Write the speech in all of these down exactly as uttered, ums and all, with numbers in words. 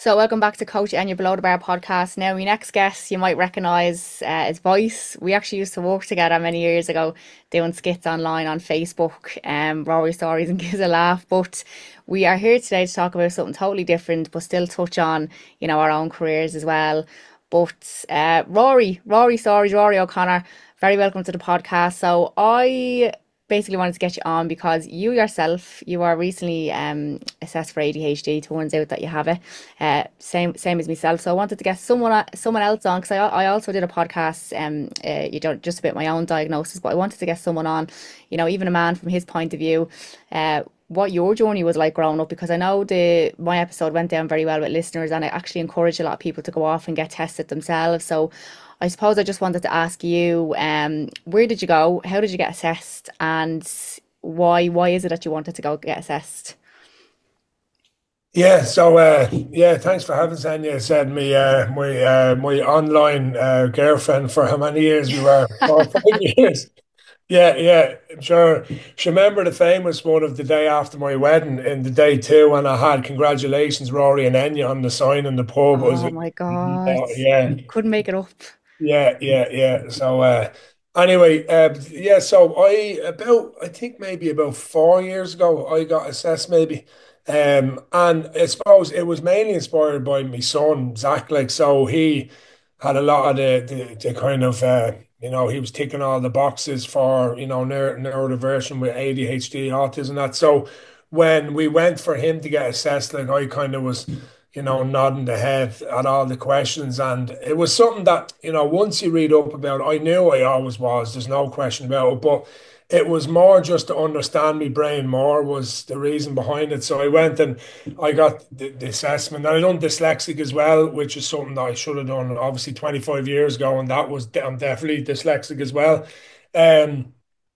So, welcome back to Coach Enya Below the Bar podcast. Now, my next guest, you might recognise uh, his voice. We actually used to work together many years ago, doing skits online on Facebook, um, Rory Stories and Gives a Laugh. But we are here today to talk about something totally different, but still touch on, you know, our own careers as well. But uh, Rory, Rory Stories, Rory O'Connor, very welcome to the podcast. So, I basically wanted to get you on because you yourself, you are recently um, assessed for A D H D. Turns out that you have it. Uh, same same as myself. So I wanted to get someone someone else on because I I also did a podcast. Um, uh, you don't just about my own diagnosis, but I wanted to get someone on. You know, even a man from his point of view. Uh, what your journey was like growing up, because I know the my episode went down very well with listeners, and I actually encourage a lot of people to go off and get tested themselves. So I suppose I just wanted to ask you, um, where did you go? How did you get assessed? And why why is it that you wanted to go get assessed? Yeah, so uh yeah, thanks for having Sanya. Said me uh my uh my online uh girlfriend for how many years we were? Four or five years. Yeah, yeah. I'm sure she remember the famous one of the day after my wedding in the day two when I had congratulations, Rory and Enya on the sign in the pub. It was Oh my God. yeah, Couldn't make it up. yeah, yeah, yeah. So uh anyway, uh yeah, so I about I think maybe about four years ago I got assessed maybe. Um and I suppose it was mainly inspired by my son, Zach, like so he had a lot of the the, the kind of uh you know, he was ticking all the boxes for, you know, neuro, neurodiversion with A D H D, autism, that. So when we went for him to get assessed, like I kind of was you know, nodding the head at all the questions. And it was something that, you know, once you read up about it, I knew I always was, there's no question about it. But it was more just to understand my brain more was the reason behind it. So I went and I got the, the assessment. And I done dyslexic as well, which is something that I should have done obviously twenty-five years ago. And that was, I'm definitely dyslexic as well. Um,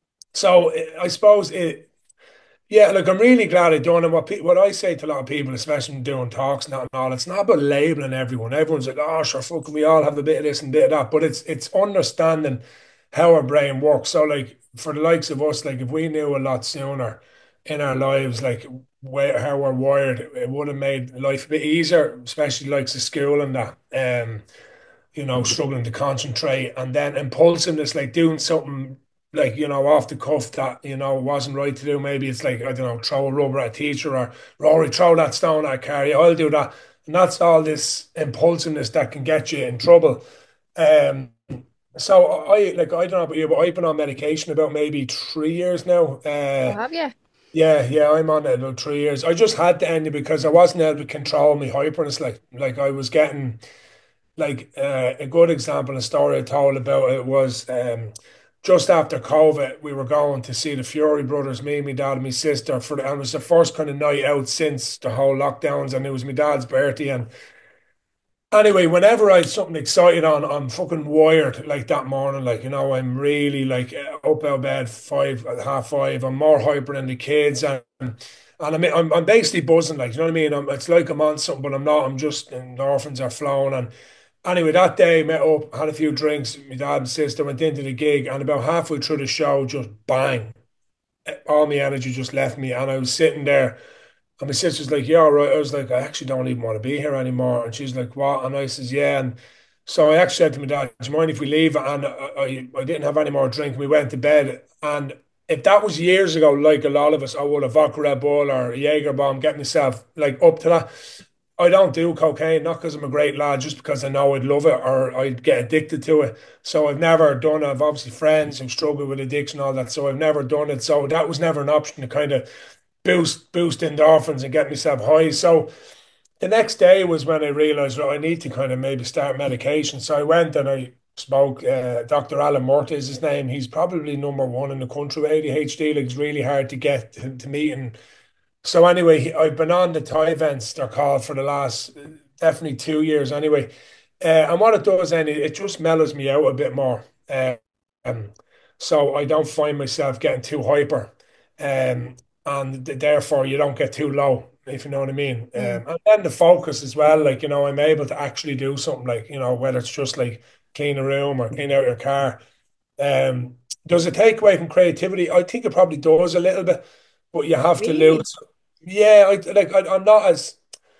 so I suppose it, yeah, look, I'm really glad I done it. What pe what I say to a lot of people, especially when doing talks and that and all, it's not about labeling everyone. Everyone's like, oh, sure, fucking, we all have a bit of this and bit of that. But it's it's understanding how our brain works. So, like, for the likes of us, like, if we knew a lot sooner in our lives, like, where how we're wired, it would have made life a bit easier, especially likes of school and that. Um, you know, struggling to concentrate and then impulsiveness, like doing something like, you know, off the cuff that, you know, wasn't right to do. Maybe it's like, I don't know, throw a rubber at a teacher or Rory, throw that stone at a car. Yeah, I'll do that. And that's all this impulsiveness that can get you in trouble. Um, so I like I don't know about you, but I've been on medication about maybe three years now. Oh, Uh, have you? yeah, yeah, I'm on it about three years. I just had to end it because I wasn't able to control my hyperness. Like, like I was getting like uh, a good example, a story I told about it was um, just after COVID, we were going to see the Fury Brothers, me, my dad, and my sister, for the, and it was the first kind of night out since the whole lockdowns, and it was my dad's birthday. And anyway, whenever I had something exciting on, I'm fucking wired like that morning. Like, you know, I'm really like up out of bed five, half five. I'm more hyper than the kids, and and I mean, I'm I'm basically buzzing. Like, you know what I mean? I'm, it's like I'm on something, but I'm not. I'm just endorphins are flowing. And anyway, that day met up, had a few drinks. My dad and sister went into the gig, and about halfway through the show, just bang, all my energy just left me, and I was sitting there. And my sister's like, yeah, all right. I was like, I actually don't even want to be here anymore. And she's like, what? And I says, yeah. And so I actually said to my dad, do you mind if we leave? And I, I, I didn't have any more drink. We went to bed. And if that was years ago, like a lot of us, I would have vodka Red Bull or a Jaeger bomb, get myself like up to that. I don't do cocaine, not because I'm a great lad, just because I know I'd love it or I'd get addicted to it. So I've never done it. I've obviously friends who struggle with addiction and all that. So I've never done it. So that was never an option to kind of boost boost endorphins and get myself high. So the next day was when I realized, well, I need to kind of maybe start medication. So I went and I spoke. Uh, doctor Alan Murta is his name. He's probably number one in the country with A D H D. Like, it's really hard to get to, to meet. And so anyway, he- I've been on the Thai events they're called for the last uh, definitely two years anyway. Uh, and what it does, then, it, it just mellows me out a bit more. Uh, um, so I don't find myself getting too hyper. Um, and th- therefore you don't get too low, if you know what I mean. Mm. Um, and then the focus as well, like, you know, I'm able to actually do something like, you know, whether it's just like clean a room or clean out your car. Um, does it take away from creativity? I think it probably does a little bit, but you have to Really? lose. Yeah, I like I, I'm not as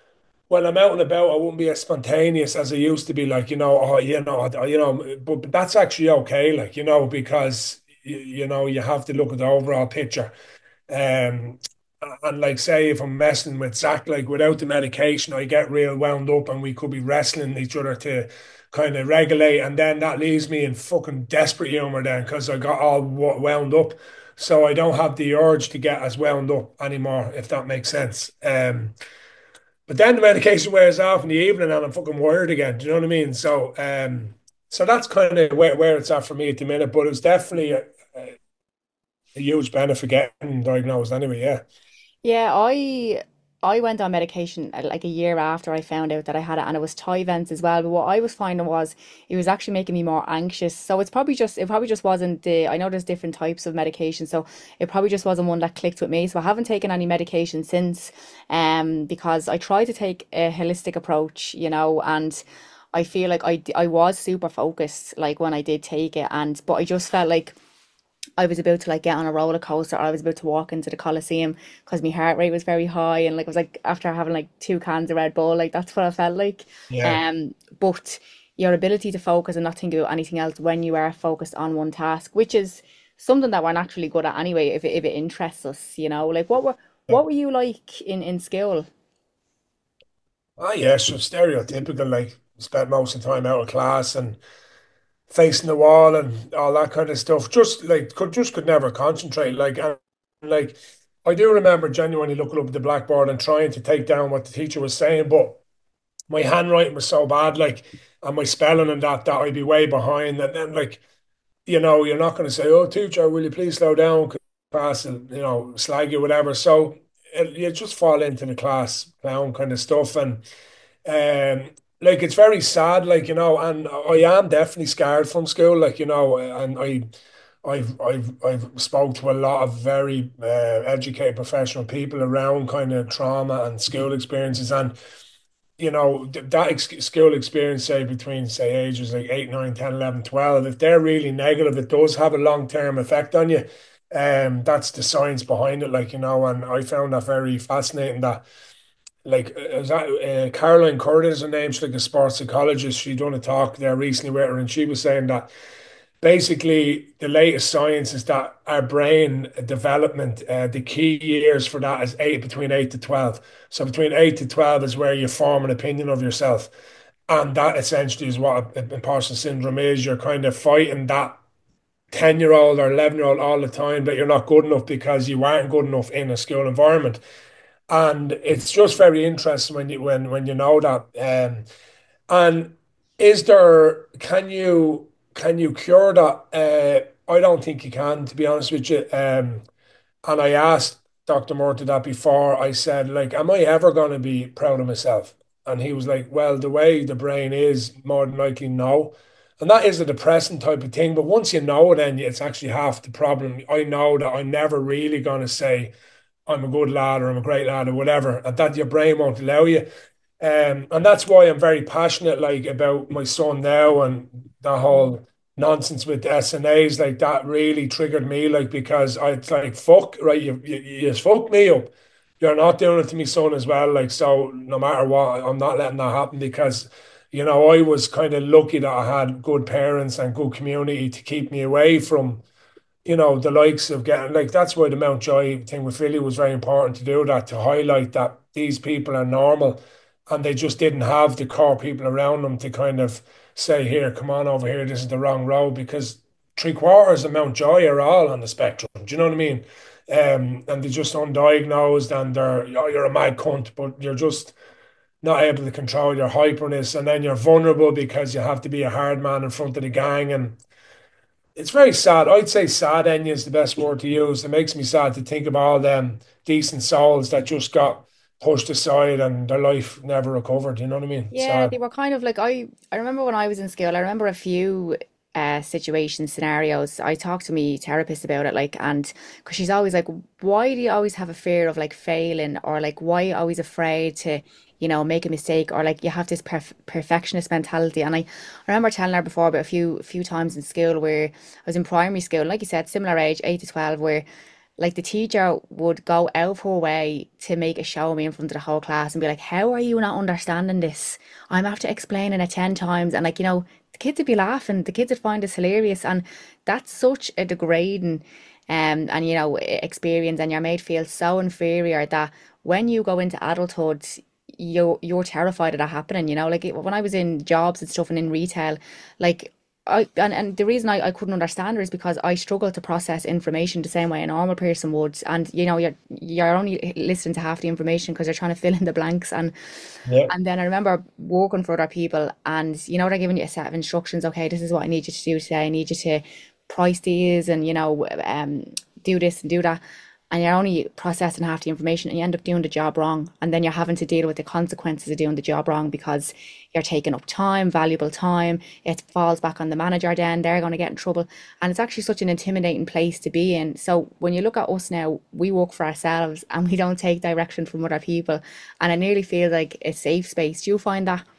when I'm out and about, I wouldn't be as spontaneous as I used to be. Like, you know, oh, you know, I- you know, but, but that's actually okay. Like, you know, because you, you know, you have to look at the overall picture. Um, and like, say, if I'm messing with Zach, like without the medication, I get real wound up, and we could be wrestling each other to kind of regulate, and then that leaves me in fucking desperate humor then because I got all wo- wound up. So I don't have the urge to get as wound up anymore, if that makes sense. Um, but then the medication wears off in the evening and I'm fucking wired again. Do you know what I mean? So, um, so that's kind of where, where it's at for me at the minute. But it was definitely a, a, a huge benefit getting diagnosed anyway. Yeah. Yeah, I I went on medication uh, like a year after I found out that I had it, and it was Tyvence as well. But what I was finding was it was actually making me more anxious. So it's probably just it probably just wasn't the I know there's different types of medication, so it probably just wasn't one that clicked with me. So I haven't taken any medication since, um, because I tried to take a holistic approach, you know, and I feel like I I was super focused like when I did take it, and but I just felt like I was about to like get on a roller coaster, or I was about to walk into the Coliseum because my heart rate was very high, and like I was like after having like two cans of Red Bull, like that's what I felt like. Yeah. Um, but your ability to focus and not think about anything else when you are focused on one task, which is something that we're naturally good at anyway, if it, if it interests us, you know. Like what were Yeah. what were you like in in school? Ah, yeah. So stereotypical, like spent most of the time out of class and facing the wall and all that kind of stuff. Just like could just could never concentrate. Like and like I do remember genuinely looking up at the blackboard and trying to take down what the teacher was saying, but my handwriting was so bad, like, and my spelling and that, that I'd be way behind. And then, like, you know, you're not going to say, "Oh, teacher, will you please slow down?" Class, and you know, slag you, whatever. So it, you just fall into the class clown kind of stuff, and um, like it's very sad, like you know, and I am definitely scarred from school, like you know, and I. I've I've I've spoke to a lot of very uh, educated professional people around kind of trauma and school experiences, and you know, th- that ex school experience, say between say ages like eight, nine, ten, eleven, twelve, if they're really negative, it does have a long-term effect on you. Um, that's the science behind it, like, you know, and I found that very fascinating that like uh, is that uh, Caroline Curtis is her name, she's like a sports psychologist. She done a talk there recently with her, and she was saying that basically the latest science is that our brain development, uh, the key years for that is eight between eight to twelve. So between eight to twelve is where you form an opinion of yourself. And that essentially is what imposter syndrome is. You're kind of fighting that ten year old or eleven year old all the time that you're not good enough because you weren't good enough in a school environment. And it's just very interesting when you when when you know that. Um, and is there, can you can you cure that? Uh, I don't think you can, to be honest with you. Um, and I asked doctor Murtagh that before. I said, like, am I ever going to be proud of myself? And he was like, well, the way the brain is, more than likely, no. And that is a depressing type of thing. But once you know it, then it's actually half the problem. I know that I'm never really going to say I'm a good lad or I'm a great lad or whatever, and that your brain won't allow you. Um, and that's why I'm very passionate, like about my son now and that whole nonsense with the S N As. Like that really triggered me, like because I it's like fuck, right? You you, you just fucked me up. You're not doing it to me son as well. Like so, no matter what, I'm not letting that happen because you know I was kind of lucky that I had good parents and good community to keep me away from you know, the likes of getting like that's why the Mountjoy thing with Philly was very important to do that to highlight that these people are normal and they just didn't have the core people around them to kind of say, here, come on over here, this is the wrong road because three quarters of Mountjoy are all on the spectrum. Do you know what I mean? Um, and they're just undiagnosed and they're, oh, you're a mad cunt, but you're just not able to control your hyperness and then you're vulnerable because you have to be a hard man in front of the gang and it's very sad. I'd say sad, Enya, is the best word to use. It makes me sad to think of all them decent souls that just got pushed aside and their life never recovered. You know what I mean? Yeah, Sad. they were kind of like I I remember when I was in school, I remember a few uh situation scenarios. I talked to me therapist about it like and because she's always like, why do you always have a fear of like failing or like why are you always afraid to, you know, make a mistake or like you have this perf perfectionist mentality. And I, I remember telling her before about a few few times in school where I was in primary school, like you said, similar age, eight to twelve, where like the teacher would go out of her way to make a show of me in front of the whole class and be like, how are you not understanding this? I'm after explaining it ten times. And like, you know, the kids would be laughing, the kids would find this hilarious. And that's such a degrading um and you know e- experience, and you're made feel so inferior that when you go into adulthood, you're you're terrified of that happening, you know, like it, when I was in jobs and stuff and in retail, like I and, and the reason I, I couldn't understand her is because I struggle to process information the same way a normal person would. And you know, you're you're only listening to half the information because you're trying to fill in the blanks. And Yeah. and then I remember working for other people, and you know, they're giving you a set of instructions. Okay, this is what I need you to do today. I need you to price these, and you know, um, do this and do that. And you're only processing half the information, and you end up doing the job wrong. And then you're having to deal with the consequences of doing the job wrong because you're taking up time, valuable time. It falls back on the manager. Then they're going to get in trouble, and it's actually such an intimidating place to be in. So when you look at us now, we work for ourselves and we don't take direction from other people, and I nearly feel like a safe space. Do you find that?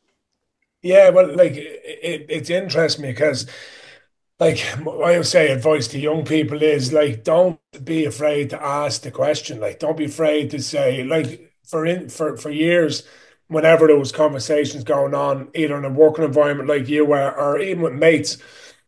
Yeah, well, like it, it, it's interesting because, like, I would say advice to young people is like, don't be afraid to ask the question. Like, don't be afraid to say, like, for in for for years, whenever there was conversations going on, either in a working environment like you were, or even with mates,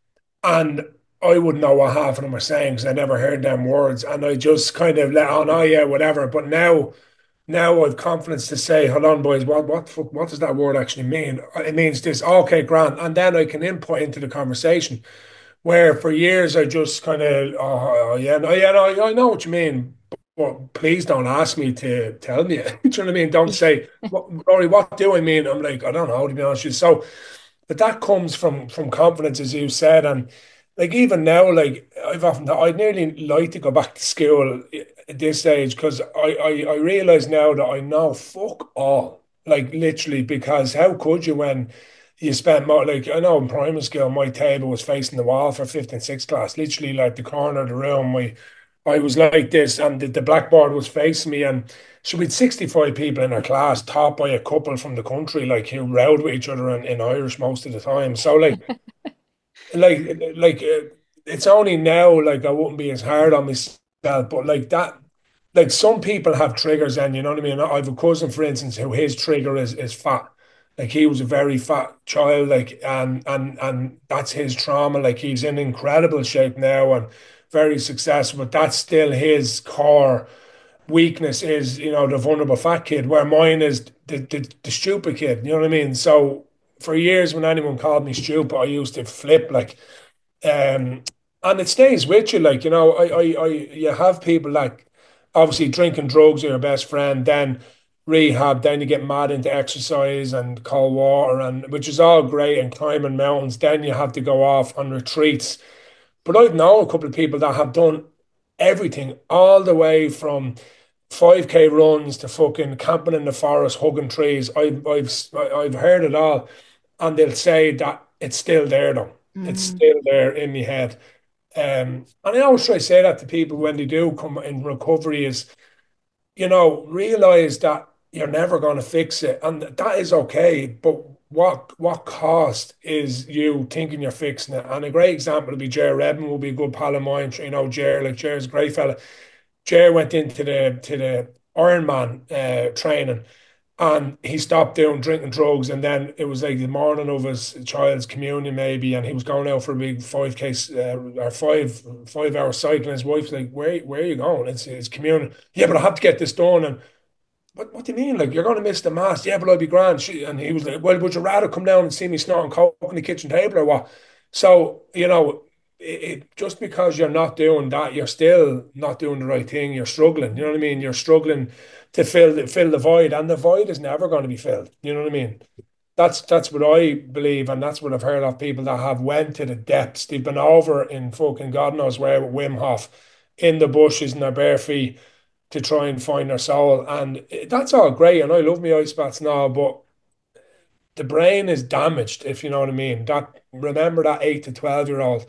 and I wouldn't know what half of them were saying because I never heard them words, and I just kind of let on, oh yeah, whatever. But now. Now I've confidence to say, hold on, boys, what what what does that word actually mean? It means this. Okay, Grant, and then I can input into the conversation. Where for years I just kind of, oh, oh, yeah, no, yeah, no, I know what you mean, but please don't ask me to tell me. Do you know what I mean? Don't say, what, Rory, what do I mean? I'm like, I don't know, to be honest with you. So, but that comes from from confidence, as you said, and like even now, like I've often thought I'd nearly like to go back to school at this age because I, I I realize now that I know fuck all, like literally, because how could you when you spent more, like I know in primary school my table was facing the wall for fifth and sixth class, literally like the corner of the room. My I was like this, and the, the blackboard was facing me, and so we had sixty-five people in our class, taught by a couple from the country, like who rowed with each other in, in Irish most of the time. So like, like, like uh, it's only now like I wouldn't be as hard on myself, but like that, like some people have triggers, and you know what I mean. I have a cousin, for instance, who his trigger is is fat. Like he was a very fat child, like and and and that's his trauma. Like he's in incredible shape now and very successful, but that's still his core weakness is, you know, the vulnerable fat kid, where mine is the, the, the stupid kid. You know what I mean? So for years, when anyone called me stupid, I used to flip like, um, and it stays with you. Like, you know, I, I, I, you have people like obviously drinking drugs are your best friend, then rehab, then you get mad into exercise and cold water, and which is all great and climbing mountains. Then you have to go off on retreats. But I've known a couple of people that have done everything, all the way from five K runs to fucking camping in the forest, hugging trees. I've I've I've heard it all, and they'll say that it's still there though. It's Mm. still there in my head. Um, and I always try to say that to people when they do come in recovery is, you know, realize that you're never going to fix it, and that is okay. But what what cost is you thinking you're fixing it? And a great example would be Jer Redmond, will be a good pal of mine. You know, Jer, like Jer's a great fella. Jer went into the to the Ironman uh, training, and he stopped doing drinking drugs, and then it was like the morning of his child's communion maybe, and he was going out for a big five k uh, or five five hour cycle. And his wife's like, "Where where are you going?" It's it's communion. Yeah, but I have to get this done. And what what do you mean? Like you're going to miss the mass? Yeah, but I'll be grand. She, and he was like, "Well, would you rather come down and see me snorting coke on the kitchen table or what?" So you know, it, it just because you're not doing that, you're still not doing the right thing. You're struggling. You know what I mean? You're struggling to fill the, fill the void, and the void is never going to be filled. You know what I mean? That's that's what I believe, and that's what I've heard of people that have went to the depths. They've been over in fucking God knows where with Wim Hof, in the bushes in their bare feet to try and find their soul, and that's all great. And I love my ice baths now, but the brain is damaged, if you know what I mean. That remember that eight to twelve year old,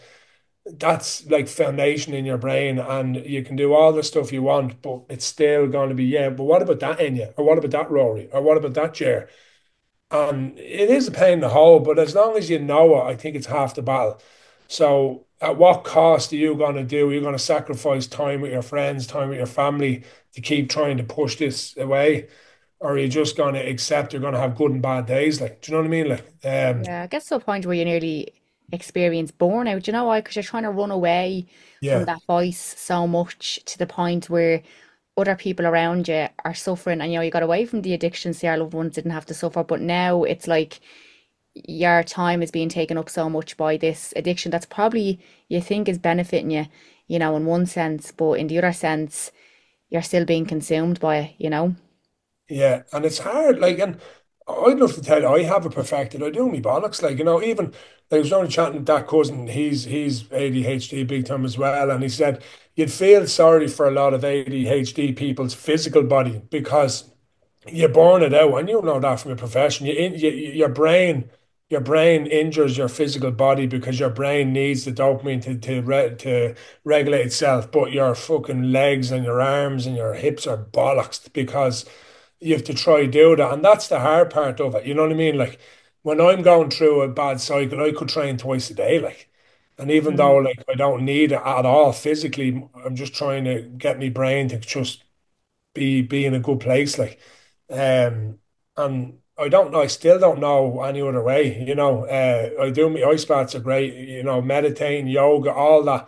that's like foundation in your brain, and you can do all the stuff you want, but it's still going to be, yeah, but what about that Enya? Or what about that Rory? Or what about that chair? And it is a pain in the hole, but as long as you know it, I think it's half the battle. So at what cost are you going to do? Are you going to sacrifice time with your friends, time with your family to keep trying to push this away? Or are you just going to accept you're going to have good and bad days? Like, do you know what I mean? Like, um, Yeah, I guess to a point where you nearly experience burnout, you know why? Because you're trying to run away from yeah, that voice so much to the point where other people around you are suffering, and you know, you got away from the addiction, so your loved ones didn't have to suffer. But now it's like your time is being taken up so much by this addiction that's probably you think is benefiting you, you know, in one sense, but in the other sense, you're still being consumed by it, you know? yeah. And it's hard. Like, and I'd love to tell you, I have it perfected. I do me bollocks. Like, you know, even like, I was only chatting with that cousin. He's he's A D H D big time as well. And he said you'd feel sorry for a lot of A D H D people's physical body because you burn it out, and you know that from your profession. You, in, you your brain, your brain injures your physical body because your brain needs the dopamine to to re, to regulate itself. But your fucking legs and your arms and your hips are bollocks because you have to try do that, and that's the hard part of it. You know what I mean? Like when I'm going through a bad cycle, I could train twice a day, like. And even though Mm. like I don't need it at all physically, I'm just trying to get my brain to just be be in a good place, like. Um, and I don't know, I still don't know any other way, you know. Uh, I do my ice baths are great, you know, meditating, yoga, all that.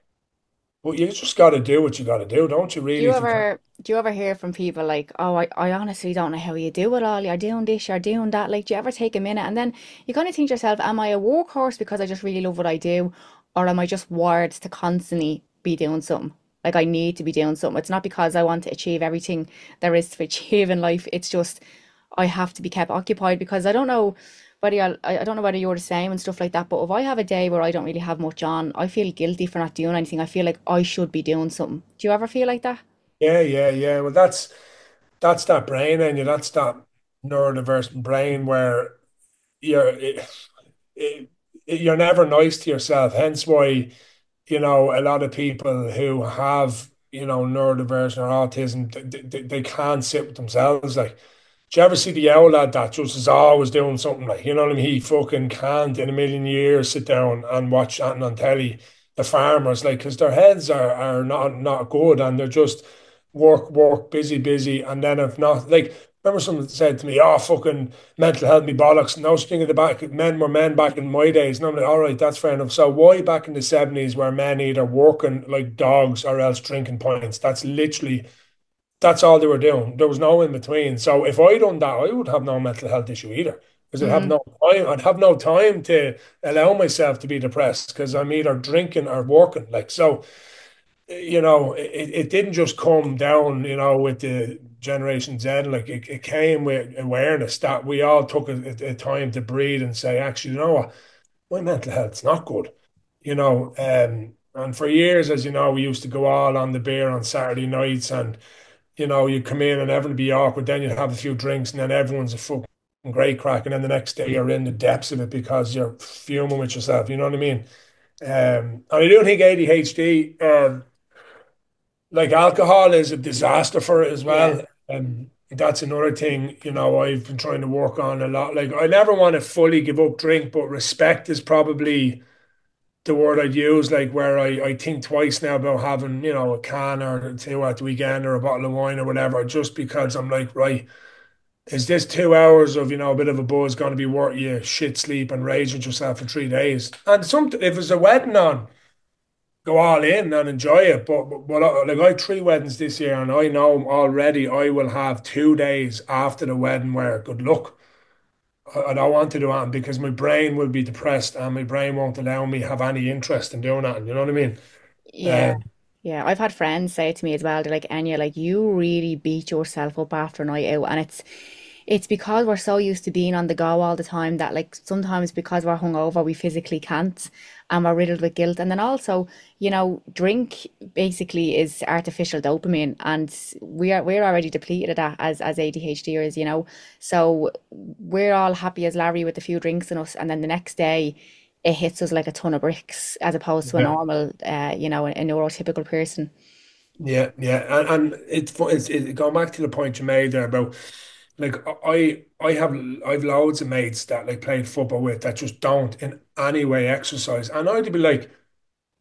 But you just got to do what you got to do, don't you? Do you Really, to ever do you ever hear from people like, oh, I, I honestly don't know how you do it all. You're doing this, you're doing that. Like, do you ever take a minute and then you kind of think to yourself, am I a workhorse because I just really love what I do, or am I just wired to constantly be doing something? Like I need to be doing something. It's not because I want to achieve everything there is to achieve in life. It's just I have to be kept occupied because I don't know whether you're, I I don't know whether you're the same and stuff like that. But if I have a day where I don't really have much on, I feel guilty for not doing anything. I feel like I should be doing something. Do you ever feel like that? yeah, yeah, yeah. Well, that's that's that brain, and you that's that neurodiverse brain where you're it, it, you're never nice to yourself. Hence why, you know, a lot of people who have, you know, neurodiversion or autism, they, they, they can't sit with themselves. Like, do you ever see the owl lad that just is always doing something, like, you know what I mean? He fucking can't in a million years sit down and watch something on telly. The farmers, like, because their heads are, are not not good, and they're just work, work, busy, busy. And then if not, like, remember someone said to me, oh, fucking mental health, me bollocks. And I was thinking the back, men were men back in my days. And I'm like, all right, that's fair enough. So why back in the seventies were men either working like dogs or else drinking pints? That's literally, that's all they were doing. There was no in between. So if I done that, I would have no mental health issue either. Because I'd have Mm. no time. I'd have no time to allow myself to be depressed because I'm either drinking or working. Like, so, you know, it, it didn't just come down, you know, with the Generation Z. Like it, it came with awareness that we all took a, a time to breathe and say, actually, you know what, my mental health's not good. You know, um, and for years, as you know, we used to go all on the beer on Saturday nights, and you know, you come in and everything would be awkward. Then you'd have a few drinks, and then everyone's a fucking great crack, and then the next day you're in the depths of it because you're fuming with yourself. You know what I mean? Um, and I do think A D H D, um, like alcohol is a disaster for it as Yeah. well. Um, that's another thing, you know, I've been trying to work on a lot. Like I never want to fully give up drink, but respect is probably the word I'd use, like where I, I think twice now about having, you know, a can or two at the weekend or a bottle of wine or whatever, just because I'm like, right, is this two hours of, you know, a bit of a buzz going to be worth you shit sleep and raging yourself for three days? And some, if there's a wedding on, go all in and enjoy it. But, but, but uh, like I have three weddings this year, and I know already I will have two days after the wedding where good luck. I, I don't want to do that because my brain will be depressed and my brain won't allow me have any interest in doing that. You know what I mean? Yeah. Um, Yeah. I've had friends say to me as well, they're like, Anya, like you really beat yourself up after a night out. And it's it's because we're so used to being on the go all the time that like sometimes because we're hungover, we physically can't and we're riddled with guilt. And then also, you know, drink basically is artificial dopamine and we are we're already depleted of that as as ADHDers, you know. So we're all happy as Larry with a few drinks in us and then the next day it hits us like a ton of bricks as opposed to a yeah, normal, uh, you know, a neurotypical person. yeah, yeah, and, and it's fu- it's it, going back to the point you made there about like I I have I've loads of mates that like played football with that just don't in any way exercise, and I'd be like,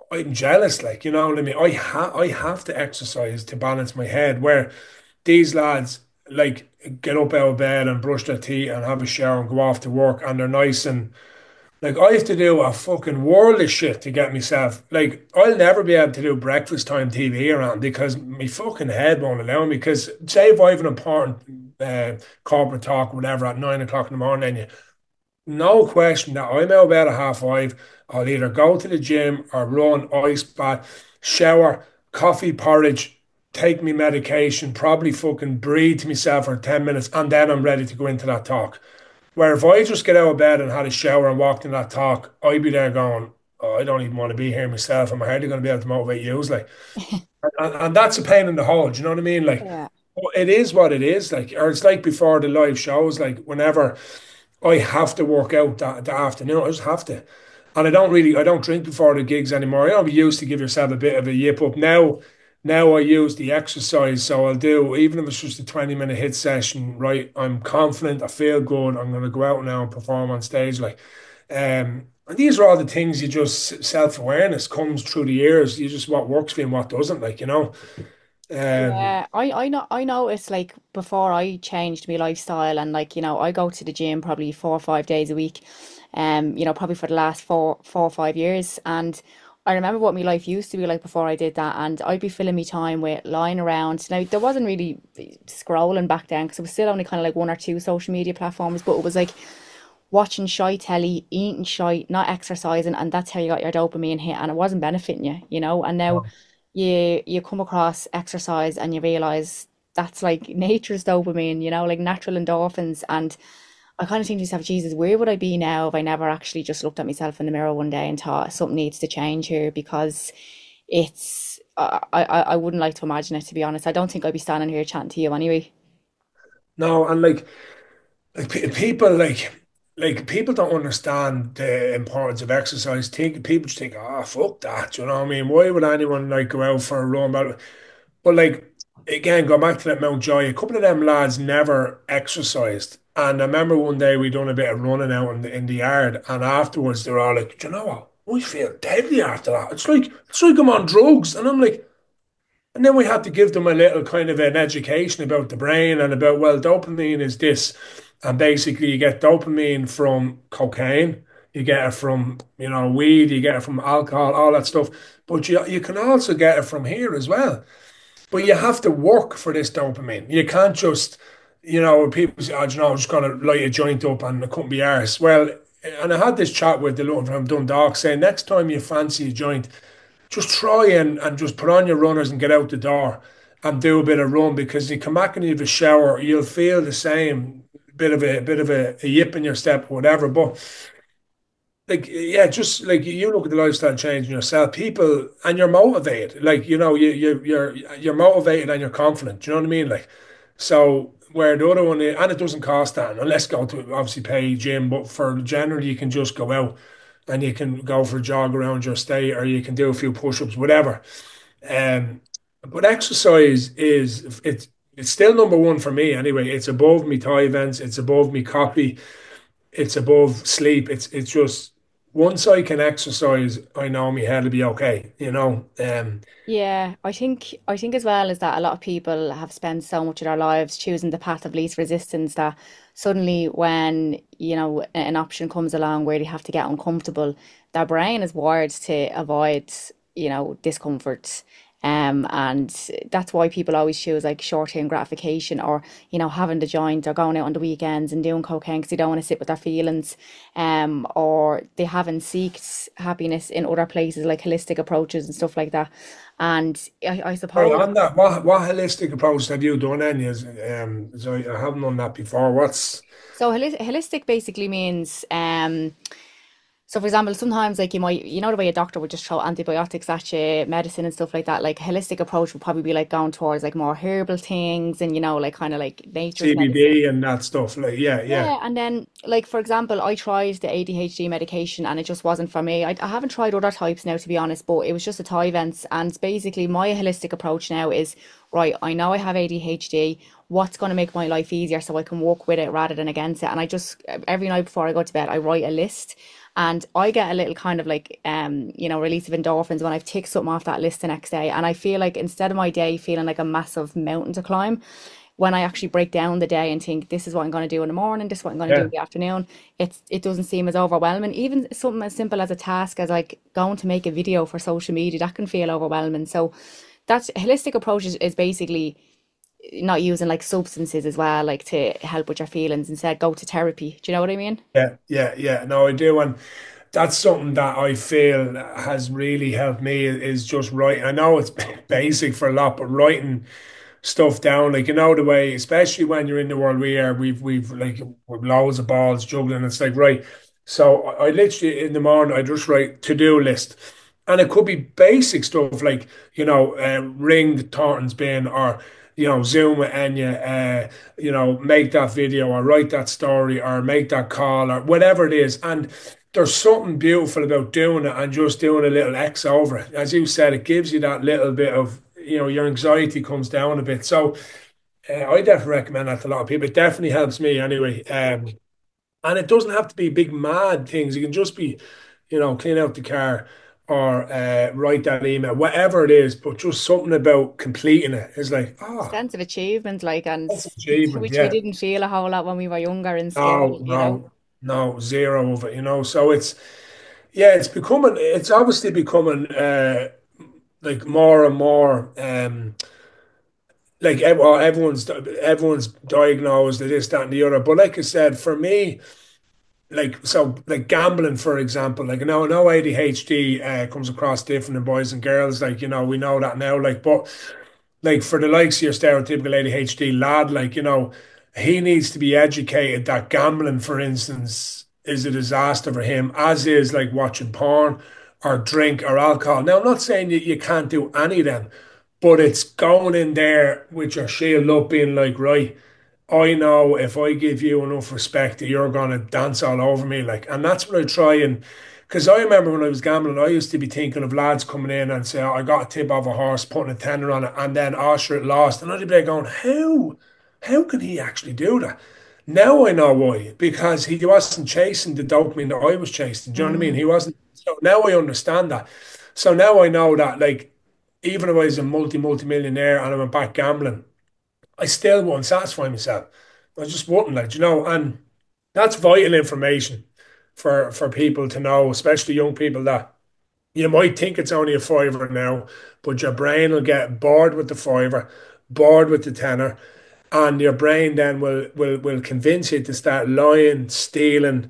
I'm jealous, like, you know what I mean? I ha I have to exercise to balance my head, where these lads like get up out of bed and brush their teeth and have a shower and go off to work, and they're nice, and like I have to do a fucking world of shit to get myself. Like I'll never be able to do breakfast time T V around because my fucking head won't allow me. Because say if I have an important uh, corporate talk, whatever, at nine o'clock in the morning, and you, no question that I'm out about a half five. I'll either go to the gym or run, ice bath, shower, coffee, porridge, take me medication, probably fucking breathe to myself for ten minutes, and then I'm ready to go into that talk. Where if I just get out of bed and had a shower and walked in that talk, I'd be there going, oh, I don't even want to be here myself. I'm hardly going to be able to motivate you. Like, and, and that's a pain in the hole. Do you know what I mean? Like, Yeah. it is what it is. Like, or it's like before the live shows. Like, whenever I have to work out that the afternoon, I just have to. And I don't really, I don't drink before the gigs anymore. You know, we used to give yourself a bit of a yip up. Now, now I use the exercise. So I'll do, even if it's just a twenty minute hit session, right? I'm confident, I feel good. I'm going to go out now and perform on stage. Like, um, and these are all the things you just, self awareness comes through the years. You just what works for you and what doesn't, like, you know. Um, Yeah, I I know I know it's like before I changed my lifestyle and like you know I go to the gym probably four or five days a week, um you know probably for the last four four or five years, and I remember what my life used to be like before I did that, and I'd be filling me time with lying around. Now there wasn't really scrolling back then because it was still only kind of like one or two social media platforms, but it was like watching shy telly, eating shy, not exercising, and that's how you got your dopamine hit, and it wasn't benefiting you, you know. And now you you come across exercise and you realize that's like nature's dopamine, you know, like natural endorphins. And I kind of think to myself, Jesus, where would I be now if I never actually just looked at myself in the mirror one day and thought something needs to change here? Because it's I I, I wouldn't like to imagine it, to be honest. I don't think I'd be standing here chatting to you anyway. no, and like, like pe- people like like people don't understand the importance of exercise. Think people just think, ah, fuck that. You know what I mean? Why would anyone like go out for a run? But but like again, go back to that Mount Joy. A couple of them lads never exercised, and I remember one day we done a bit of running out in the in the yard, and afterwards they're all like, "Do you know what? We feel deadly after that. It's like it's like I'm on drugs," and I'm like. And then we had to give them a little kind of an education about the brain and about, well, dopamine is this. And basically, you get dopamine from cocaine, you get it from, you know, weed, you get it from alcohol, all that stuff. But you, you can also get it from here as well. But you have to work for this dopamine. You can't just, you know, people say, oh, do you know, I'm just going to light a joint up and it couldn't be ours. Well, and I had this chat with the little from Dundalk saying, next time you fancy a joint, just try and, and just put on your runners and get out the door and do a bit of run because you come back and you have a shower, you'll feel the same bit of a bit of a, a yip in your step, whatever. But like yeah, just like you look at the lifestyle change in yourself, people and you're motivated. Like, you know, you you you're you're motivated and you're confident. Do you know what I mean? Like so where the other one is, and it doesn't cost that unless go to obviously pay gym, but for generally you can just go out and you can go for a jog around your state or you can do a few push-ups, whatever. Um, but exercise is it's it's still number one for me anyway. It's above me Thai events, it's above me coffee, it's above sleep. It's it's just once I can exercise, I know my head will be okay, you know. Um, Yeah, I think I think as well is that a lot of people have spent so much of their lives choosing the path of least resistance that suddenly when, you know, an option comes along where they have to get uncomfortable, their brain is wired to avoid, you know, discomfort. Um, and that's why people always choose like short-term gratification or, you know, having the joint or going out on the weekends and doing cocaine because they don't want to sit with their feelings. Um, or they haven't sought happiness in other places like holistic approaches and stuff like that. And I, I sorry, suppose on that, what what holistic approach have you done any? Is um, so I haven't done that before. What's so. holi- Holistic basically means um so, for example, sometimes like you might, you know, the way a doctor would just throw antibiotics at you, medicine and stuff like that. Like a holistic approach would probably be like going towards like more herbal things and, you know, like kind of like nature's medicine. C B D and that stuff? Like, yeah, yeah. Yeah, and then like for example, I tried the A D H D medication and it just wasn't for me. I, I haven't tried other types now, to be honest, but it was just a Thai events. And basically, my holistic approach now is right. I know I have A D H D. what's going to make my life easier so I can work with it rather than against it. And I just, every night before I go to bed, I write a list. And I get a little kind of like, um, you know, release of endorphins when I've ticked something off that list the next day. And I feel like instead of my day feeling like a massive mountain to climb, when I actually break down the day and think this is what I'm going to do in the morning, this is what I'm going to do Yeah. in the afternoon, it's it doesn't seem as overwhelming. Even something as simple as a task as like going to make a video for social media, that can feel overwhelming. So that's holistic approach is, is basically not using like substances as well, like to help with your feelings. Instead, go to therapy. Do you know what I mean? Yeah, yeah, yeah. No, I do, and that's something that I feel has really helped me is just writing. I know it's basic for a lot, but writing stuff down, like you know the way, especially when you're in the world we are, we've we've like we've loads of balls juggling. It's like right. So I I literally in the morning I just write to-do list. And it could be basic stuff like, you know, uh, ring the Thornton's bin or, you know, Zoom with Enya, uh, you know, make that video or write that story or make that call or whatever it is. And there's something beautiful about doing it and just doing a little X over it. As you said, it gives you that little bit of, you know, your anxiety comes down a bit. So uh, I definitely recommend that to a lot of people. It definitely helps me anyway. Um, and it doesn't have to be big mad things. It can just be, you know, clean out the car or uh, write that email, whatever it is, but just something about completing it is like, ah, Sense of achievement, like, and that's achievement. which we Yeah. didn't feel a whole lot when we were younger in school, No, you know? no, no, zero of it, you know. So it's, yeah, it's becoming, it's obviously becoming uh, like more and more, um, like ev- well, everyone's everyone's diagnosed with this, that, and the other. But like I said, for me, like so like gambling for example like now I know A D H D uh, comes across different in boys and girls like you know we know that now like but like for the likes of your stereotypical A D H D lad like you know he needs to be educated that gambling for instance is a disaster for him as is like watching porn or drink or alcohol. Now I'm not saying that you can't do any of them, but it's going in there with your shield up being like right, I know if I give you enough respect that you're gonna dance all over me, like, and that's what I try and, because I remember when I was gambling, I used to be thinking of lads coming in and say, oh, I got a tip of a horse, putting a tenner on it, and then oh, sure, it lost, and I'd be there going, how, how can he actually do that? Now I know why, because he wasn't chasing the dopamine that I was chasing. Do you know what I mean? Mm. He wasn't. So now I understand that. So now I know that, like, even if I was a multi multi millionaire and I went back gambling. I still won't satisfy myself. I just wouldn't, like, you know, and that's vital information for for people to know, especially young people that you might think it's only a fiver now, but your brain will get bored with the fiver, bored with the tenner, and your brain then will will will convince you to start lying, stealing,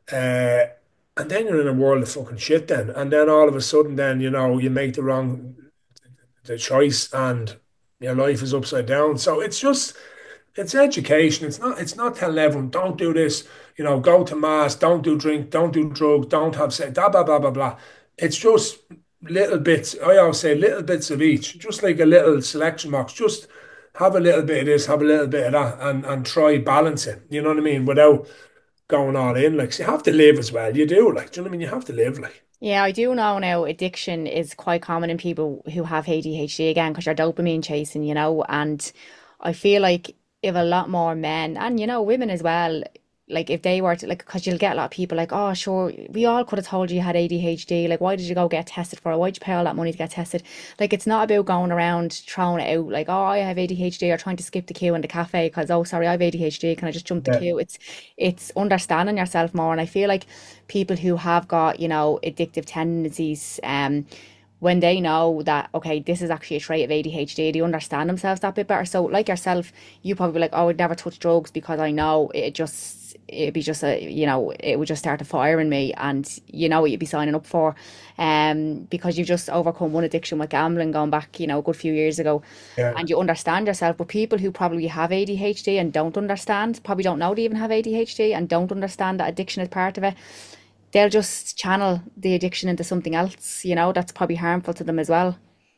uh, and then you're in a world of fucking shit then. And then all of a sudden then, you know, you make the wrong the choice and your life is upside down. So it's just it's education. It's not. It's not telling everyone don't do this. You know, go to mass. Don't do drink. Don't do drugs. Don't have sex. Blah blah blah blah blah. It's just little bits. I always say little bits of each. Just like a little selection box. Just have a little bit of this. Have a little bit of that, and and try balancing. You know what I mean? Without going all in. Like so you have to live as well. You do. Like do you know what I mean? You have to live. Like Yeah, I do know now addiction is quite common in people who have A D H D again because you're dopamine chasing, you know, and I feel like if a lot more men and, you know, women as well, like if they were to, like, because you'll get a lot of people like, oh, sure, we all could have told you you had A D H D. Like, why did you go get tested for it? Why'd you pay all that money to get tested? Like, it's not about going around throwing it out like, oh, I have A D H D or trying to skip the queue in the cafe because, oh, sorry, I have A D H D. Can I just jump the yeah, queue? It's, it's understanding yourself more. And I feel like people who have got, you know, addictive tendencies, um, when they know that, okay, this is actually a trait of A D H D, they understand themselves that bit better. So, like yourself, you probably be like, oh, I'd never touch drugs because I know it just, it'd be just a, you know, it would just start a fire in me, and you know what you'd be signing up for, um, because you've just overcome one addiction with gambling going back, you know, a good few years ago, yeah, and you understand yourself. But people who probably have A D H D and don't understand, probably don't know they even have A D H D and don't understand that addiction is part of it, they'll just channel the addiction into something else, you know, that's probably harmful to them as well.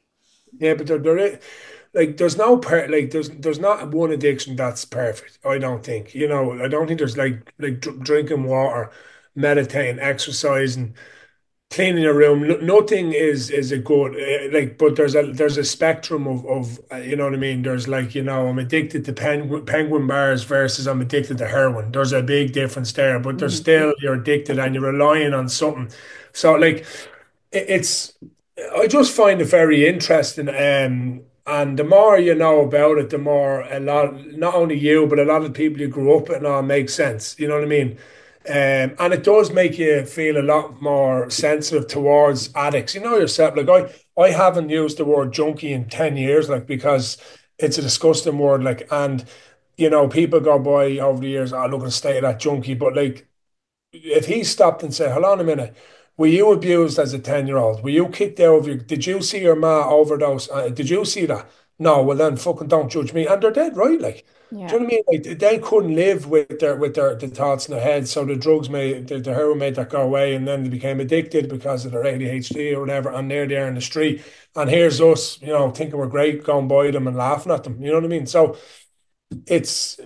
yeah. But there, there is, like there's no per like there's there's not one addiction that's perfect. I don't think. You know, I don't think there's like like dr drinking water, meditating, exercising, cleaning your room. no- Nothing is is a good eh, like, but there's a there's a spectrum of of uh, you know what I mean. There's like, you know, I'm addicted to penguin penguin bars versus I'm addicted to heroin. There's a big difference there, but there's Mhm. still, you're addicted and you're relying on something. So like it- it's I just find it very interesting. Um, and the more you know about it, the more a lot, not only you, but a lot of the people you grew up with and all makes sense. You know what I mean? Um, and it does make you feel a lot more sensitive towards addicts. You know yourself, like I, I haven't used the word junkie in ten years, like, because it's a disgusting word, like, and you know, people go by over the years, oh, look at the state of that junkie. But like, if he stopped and said, "Hold on a minute, were you abused as a ten year old? Were you kicked out of your? Did you see your ma overdose? Uh, did you see that? No, well then fucking don't judge me." And they're dead right, like. Yeah. Do you know what I mean? Like they couldn't live with their with their the thoughts in their head, so the drugs made the, the heroin made that go away, and then they became addicted because of their A D H D or whatever. And there they are in the street, and here's us, you know, thinking we're great, going by them and laughing at them. You know what I mean? So it's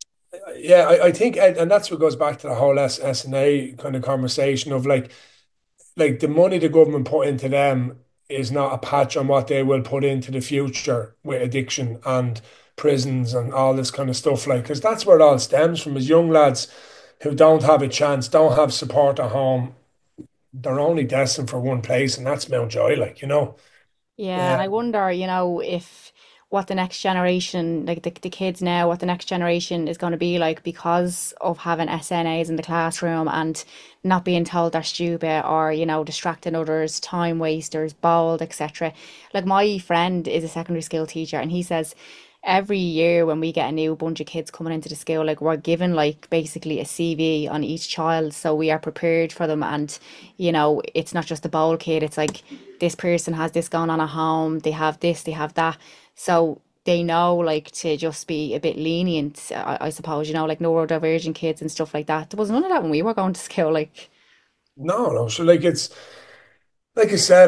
yeah, I, I think, and and that's what goes back to the whole S S N A kind of conversation of like, like the money the government put into them is not a patch on what they will put into the future with addiction and prisons and all this kind of stuff. Like, because that's where it all stems from, is young lads who don't have a chance, don't have support at home. They're only destined for one place, and that's Mountjoy. Like, you know, Yeah, yeah. and I wonder, you know, if what the next generation, like the, the kids now, what the next generation is going to be like because of having S N As in the classroom and not being told they're stupid or, you know, distracting others, time wasters, bald, et cetera. Like my friend is a secondary school teacher and he says every year when we get a new bunch of kids coming into the school, like we're given like basically a C V on each child, so we are prepared for them. And you know, it's not just the bowl kid. It's like this person has this going on at home. They have this. They have that. So they know like to just be a bit lenient. I, I suppose you know, like neurodivergent kids and stuff like that. There was none of that when we were going to school. Like, No, no. So like it's like I said,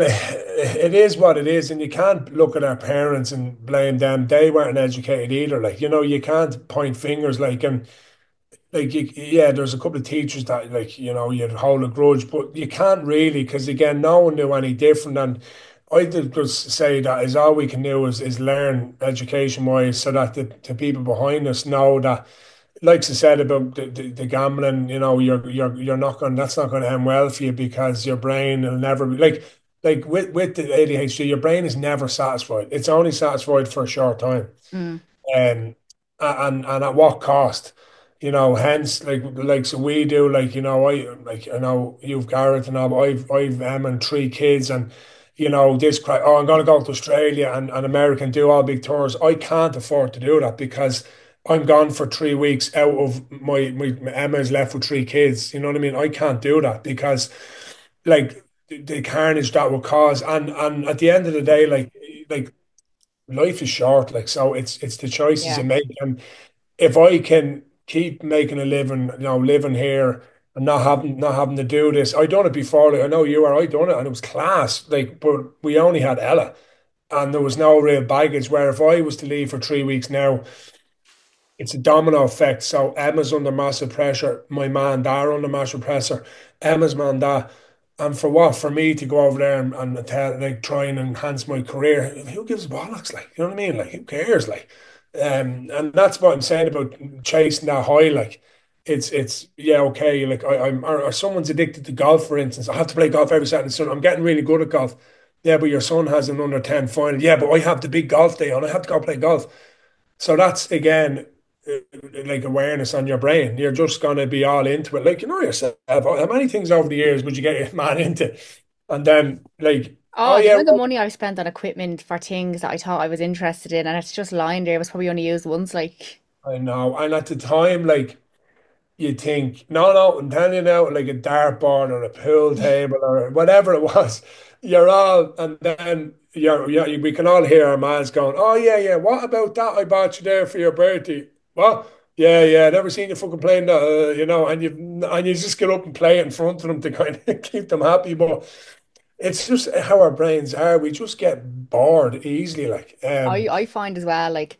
it is what it is, and you can't look at our parents and blame them. They weren't educated either. Like, you know, you can't point fingers. Like, and like, you, yeah, there's a couple of teachers that, like, you know, you'd hold a grudge, but you can't really, because again, no one knew any different. And I did just say that is all we can do is is learn education wise, so that the, the people behind us know that, like I said about the, the, the gambling, you know, you're you're you're not going, that's not going to end well for you, because your brain will never be like like with with the A D H D, your brain is never satisfied. It's only satisfied for a short time. mm, Um, and and at what cost? You know, hence like like so we do, like, you know, I like, I know you've Garrett and all, but I've I've Em and three kids, and you know this cry, oh, I'm gonna go to Australia and, and America and do all big tours. I can't afford to do that because I'm gone for three weeks out of my, my Emma's left with three kids. You know what I mean? I can't do that because like the, the carnage that will cause, and and at the end of the day, like like life is short, like, so it's it's the choices you yeah. make. And if I can keep making a living, you know, living here and not having not having to do this, I done it before. Like, I know you are, I done it and it was class. Like, but we only had Ella and there was no real baggage. Where if I was to leave for three weeks now, it's a domino effect. So Emma's under massive pressure. My man, Dad, under massive pressure. Emma's man, Dad. And for what? For me to go over there and, and tell, like, try and enhance my career. Who gives bollocks? Like, you know what I mean? Like, who cares? Like, um, and that's what I'm saying about chasing that high. Like, it's it's yeah, okay. Like, I, I'm or, or someone's addicted to golf, for instance. I have to play golf every Saturday. So I'm getting really good at golf. Yeah, but your son has an under ten final. Yeah, but I have the big golf day on. I have to go play golf. So that's again uh, like awareness on your brain. You're just gonna be all into it. Like, you know yourself. How many things over the years would you get your man into? And then like, oh Oh, the yeah, amount of well, money I've spent on equipment for things that I thought I was interested in, and it's just lying there. It was probably only used once. Like, I know. And at the time, like, you think, no, no, I'm telling you now, like a dartboard or a pool table or whatever it was, you're all, and then you're, yeah, we can all hear our man's going, oh, yeah, yeah, what about that I bought you there for your birthday? What? Yeah, yeah, never seen you fucking playing that, uh, you know, and you and you just get up and play it in front of them to kind of keep them happy. But it's just how our brains are. We just get bored easily, like, I um, I find as well, like.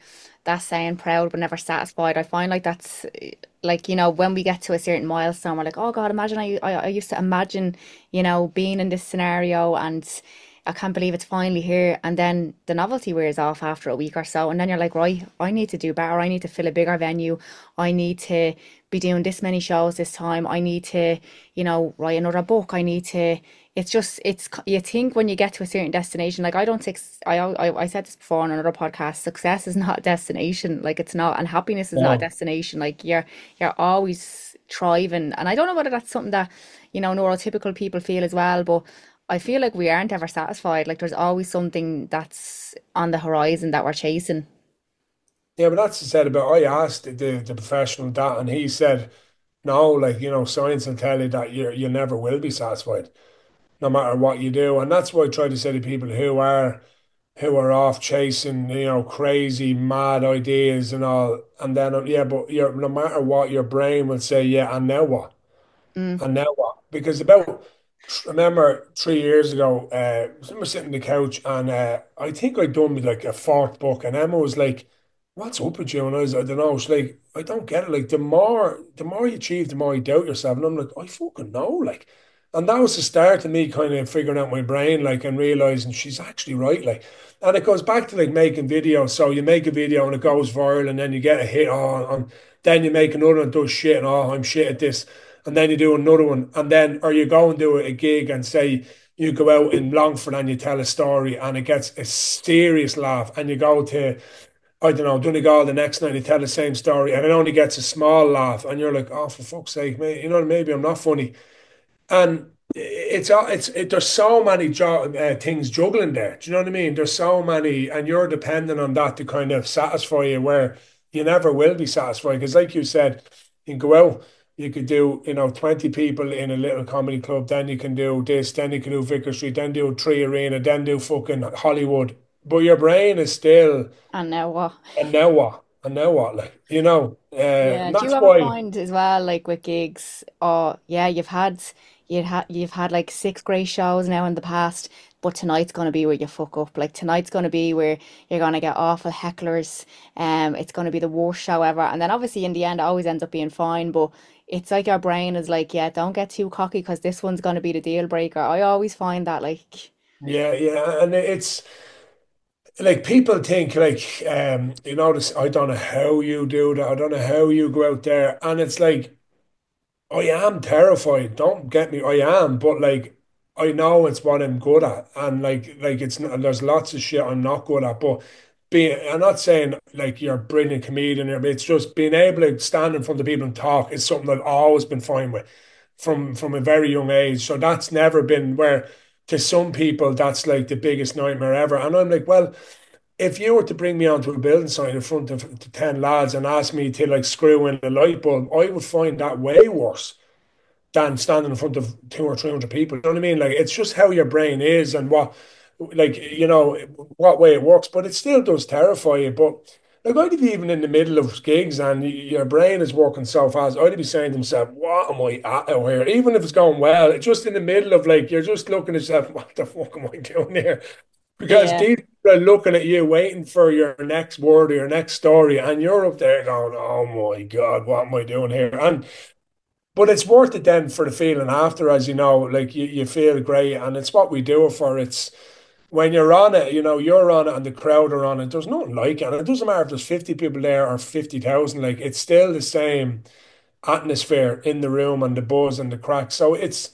that saying proud but never satisfied. I find like that's like, you know, when we get to a certain milestone, we're like, oh God, imagine I, I, I used to imagine, you know, being in this scenario and I can't believe it's finally here. And then the novelty wears off after a week or so. And then you're like, right, I need to do better. I need to fill a bigger venue. I need to be doing this many shows this time. I need to, you know, write another book. I need to, it's just, it's, you think when you get to a certain destination, like I don't think, I, I, I said this before on another podcast, success is not a destination. Like it's not, and happiness is not a No. destination. Like you're, you're always thriving. And I don't know whether that's something that, you know, neurotypical people feel as well, but I feel like we aren't ever satisfied. Like there's always something that's on the horizon that we're chasing. Yeah, but that's said about. I asked the, the the professional that, and he said, no, like you know, science will tell you that you you never will be satisfied, no matter what you do. And that's what I try to say to people who are who are off chasing, you know, crazy, mad ideas and all. And then, uh, yeah, but you're, no matter what, your brain will say, yeah, and now what? Mm. And now what? Because about, remember three years ago, uh, I remember sitting on the couch and uh, I think I'd done with like a fourth book, and Emma was like, "What's up with you?" And I was, I don't know. She's like, "I don't get it. Like the more, the more you achieve, the more you doubt yourself." And I'm like, "I fucking know." Like, and that was the start of me kind of figuring out my brain, like, and realizing she's actually right. Like, and it goes back to like making videos. So you make a video and it goes viral, and then you get a hit on, and then you make another one and does shit, and oh, I'm shit at this, and then you do another one, and then or you go and do a gig and say you go out in Longford and you tell a story and it gets a serious laugh, and you go to I don't know Donegal the next night and you tell the same story and it only gets a small laugh, and you're like, oh, for fuck's sake, mate, you know, maybe I'm not funny. And it's all it's it, there's so many jo uh, things juggling there. Do you know what I mean? There's so many, and you're dependent on that to kind of satisfy you, where you never will be satisfied. Because, like you said, you can go out, you could do, you know, twenty people in a little comedy club, then you can do this, then you can do Vicar Street, then do Tree Arena, then do fucking Hollywood. But your brain is still, And now what? and now what? And now what? Like, you know, uh, Yeah. and Do you that's ever why. find as well, like with gigs, oh yeah, you've had you've had you've had like six great shows now in the past, but tonight's gonna be where you fuck up. Like tonight's gonna be where you're gonna get awful hecklers. Um, it's gonna be the worst show ever. And then obviously in the end it always ends up being fine, but it's like our brain is like, yeah, don't get too cocky because this one's gonna be the deal breaker. I always find that like Yeah, yeah, and it's like people think like um you know this, I don't know how you do that, I don't know how you go out there, and it's like I am terrified, don't get me, I am, but like I know it's what I'm good at, and like like it's not, there's lots of shit I'm not good at, but being, I'm not saying like you're a brilliant comedian, it's just being able to stand in front of people and talk is something I've always been fine with from from a very young age. So that's never been where, to some people that's like the biggest nightmare ever, and I'm like, well, if you were to bring me onto a building site in front of the ten lads and ask me to like screw in a light bulb, I would find that way worse than standing in front of two or three hundred people. You know what I mean? Like it's just how your brain is and what, like you know, what way it works. But it still does terrify you. But like I'd be even in the middle of gigs and y- your brain is working so fast. I'd be saying to myself, "What am I at out here?" Even if it's going well, it's just in the middle of like you're just looking at yourself, "What the fuck am I doing here?" Because yeah. these people are looking at you, waiting for your next word or your next story, and you're up there going, "Oh my God, what am I doing here?" And but it's worth it then for the feeling after, as you know, like you, you feel great, and it's what we do it for. It's when you're on it, you know, you're on it, and the crowd are on it. There's nothing like it, and it doesn't matter if there's fifty people there or fifty thousand. Like it's still the same atmosphere in the room and the buzz and the crack. So it's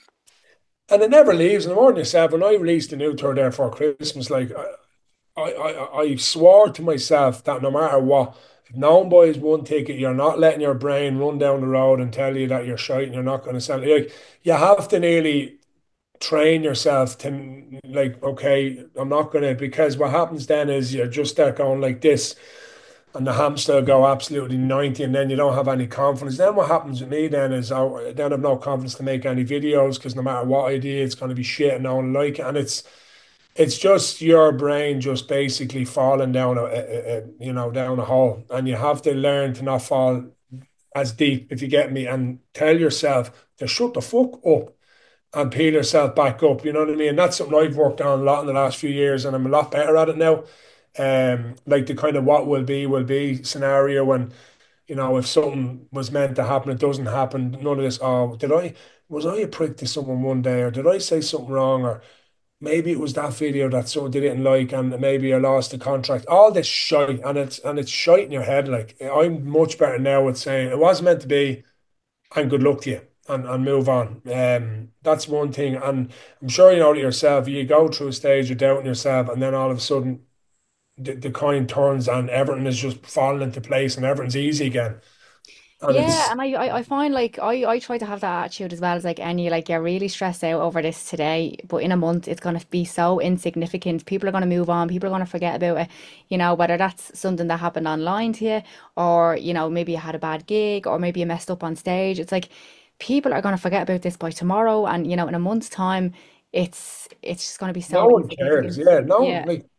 and it never leaves. And the morning yourself, when I released the new tour there for Christmas, like I, I, I swore to myself that no matter what, if no one buys one ticket, you're not letting your brain run down the road and tell you that you're shite and you're not going to sell it. Like you have to nearly train yourself to like, okay, I'm not going to, because what happens then is you just start going like this, and the hamster will go absolutely ninety, and then you don't have any confidence. Then what happens with me then is I then I've no confidence to make any videos because no matter what I do, it's going to be shit and no one will like it, and it's it's just your brain just basically falling down a, a, a you know down a hole, and you have to learn to not fall as deep, if you get me, and tell yourself to shut the fuck up and peel yourself back up. You know what I mean? And that's something I've worked on a lot in the last few years, and I'm a lot better at it now. um, like the kind of what will be will be scenario when, you know, if something was meant to happen, it doesn't happen. None of this, oh, did I, was I a prick to someone one day, or did I say something wrong, or maybe it was that video that someone they didn't like, and maybe I lost the contract. All this shite, and it's and it's shite in your head. Like I'm much better now with saying it wasn't meant to be, and good luck to you, and, and move on. Um, that's one thing, and I'm sure you know to yourself. You go through a stage of doubting yourself, and then all of a sudden the, the coin turns, and everything is just falling into place, and everything's easy again. And Yeah, it's and I, I, I find like I, I try to have that attitude as well as like any like you're really stressed out over this today, but in a month it's gonna be so insignificant. People are gonna move on, people are gonna forget about it, you know, whether that's something that happened online to you or, you know, maybe you had a bad gig or maybe you messed up on stage. It's like people are gonna forget about this by tomorrow and you know, in a month's time it's it's just gonna be no so one cares. insignificant. Yeah, no, Yeah. like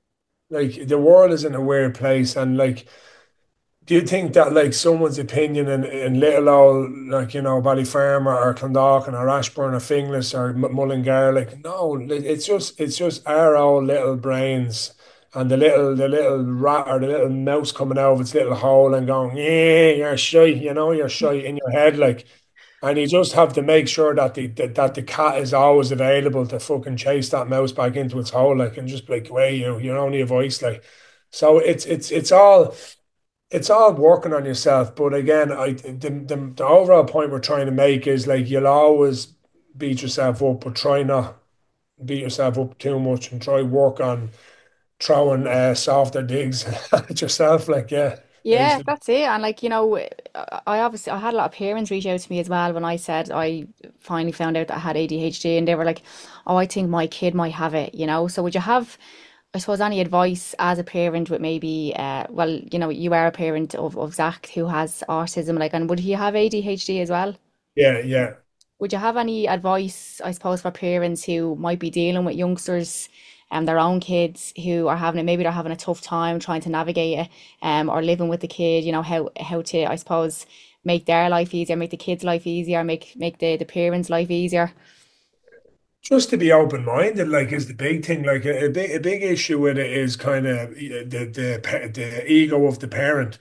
like the world is in a weird place, and like. Do you think that like someone's opinion in, in little old like you know Ballyfermot or Clondalkin or Ashburn or Finglas or M- Mullingar, like no, like, it's just it's just our own little brains and the little the little rat or the little mouse coming out of its little hole and going, yeah, you're shy, you know, you're shy in your head, like, and you just have to make sure that the that, that the cat is always available to fucking chase that mouse back into its hole, like, and just be like, wait, you you're only a voice, like, so it's it's it's all it's all working on yourself. But again, I the, the the overall point we're trying to make is like you'll always beat yourself up, but try not beat yourself up too much and try work on throwing uh, softer digs at yourself. Like yeah, Yeah, basically. that's it. And like, you know, I I obviously I had a lot of parents reach out to me as well when I said I finally found out that I had A D H D and they were like, "Oh, I think my kid might have it," you know. So would you have, I suppose, any advice as a parent with maybe uh well, you know, you are a parent of, of Zach who has autism, like, and would he have A D H D as well? Yeah, yeah. Would you have any advice, I suppose, for parents who might be dealing with youngsters and their own kids who are having it, maybe they're having a tough time trying to navigate it, um, or living with the kid, you know, how how to, I suppose, make their life easier, make the kids' life easier, make make the, the parents' life easier. Just to be open minded, like, is the big thing. Like a, a big a big issue with it is kind of the the pa- the ego of the parent.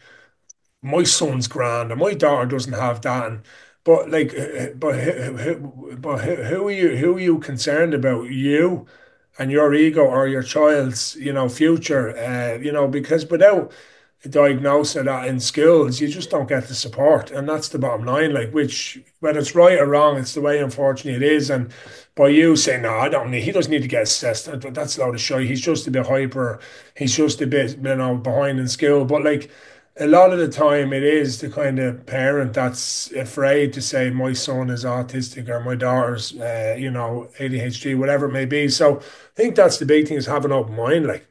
My son's grand and my daughter doesn't have that. And, but like, uh, but who, who- but who who are you? Who are you concerned about? You and your ego or your child's, you know, future? Uh, you know, because without a diagnosis of that in schools, you just don't get the support, and that's the bottom line. Like, which whether it's right or wrong, it's the way unfortunately it is. And by you saying, no, I don't need, he doesn't need to get assessed. That's a load of shit. He's just a bit hyper. He's just a bit, you know, behind in school. But like a lot of the time it is the kind of parent that's afraid to say my son is autistic or my daughter's uh, you know A D H D, whatever it may be. So I think that's the big thing, is have an open mind, like,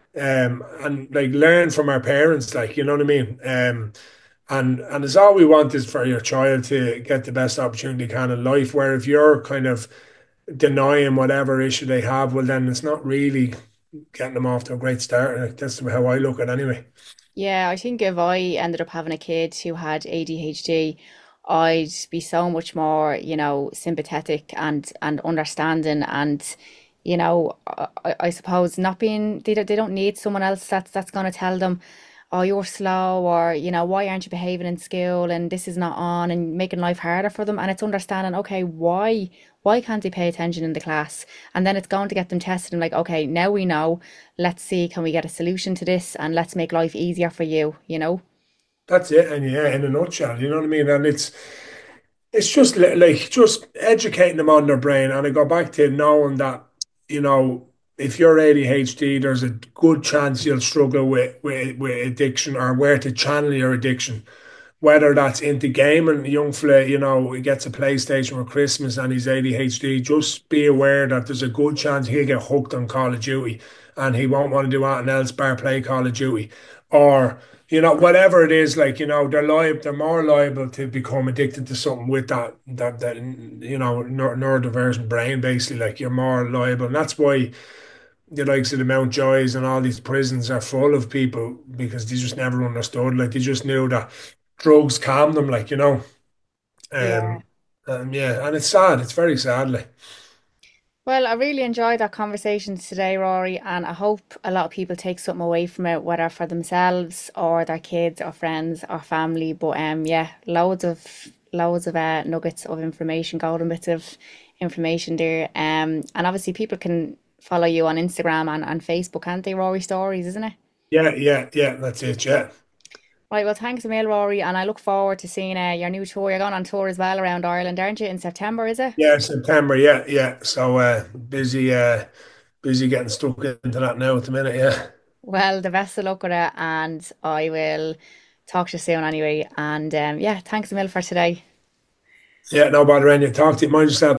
um and like learn from our parents, like, you know what I mean. Um and and it's all we want is for your child to get the best opportunity they can in life, where if you're kind of denying whatever issue they have, well then it's not really getting them off to a great start. Like, that's how I look at it anyway. Yeah, I think if I ended up having a kid who had A D H D, I'd be so much more, you know, sympathetic and and understanding and, you know, I, I suppose not being they don't they don't need someone else that's that's gonna tell them, oh, you're slow or, you know, why aren't you behaving in school and this is not on and making life harder for them. And it's understanding, okay, why why can't they pay attention in the class? And then it's going to get them tested and like, okay, now we know. Let's see, can we get a solution to this and let's make life easier for you, you know? That's it, and yeah, in a nutshell, you know what I mean. And it's it's just li- like just educating them on their brain. And I go back to knowing that, you know, if you're A D H D, there's a good chance you'll struggle with with, with addiction, or where to channel your addiction, whether that's into gaming. Young fella, you know, he gets a PlayStation for Christmas and he's A D H D, just be aware that there's a good chance he'll get hooked on Call of Duty and he won't want to do anything else bar play Call of Duty. Or, you know, whatever it is, like, you know, they're liable, they're more liable to become addicted to something with that, that, that, you know, neur- neurodivergent brain, basically. Like, you're more liable. And that's why the likes of the Mountjoys and all these prisons are full of people, because they just never understood. Like, they just knew that drugs calm them, like, you know. Yeah. Um, um yeah, and it's sad. It's very sad, like. Well, I really enjoyed that conversation today, Rory, and I hope a lot of people take something away from it, whether for themselves or their kids or friends or family. But um, yeah, loads of loads of uh, nuggets of information, golden bits of information there. Um, and obviously people can follow you on Instagram and, and Facebook, can't they? Rory Stories, isn't it? Yeah, yeah, yeah, that's it. Yeah. Right, well, thanks a mil, Rory, and I look forward to seeing uh, your new tour. You're going on tour as well around Ireland, aren't you, in September, is it? Yeah, September. Yeah, yeah. So uh, busy, uh, busy getting stuck into that now at the minute. Yeah, Well, the best of luck with it, and I will talk to you soon anyway. And um, yeah, thanks a mil for today. yeah. No bother. Any talk to you. Mind yourself.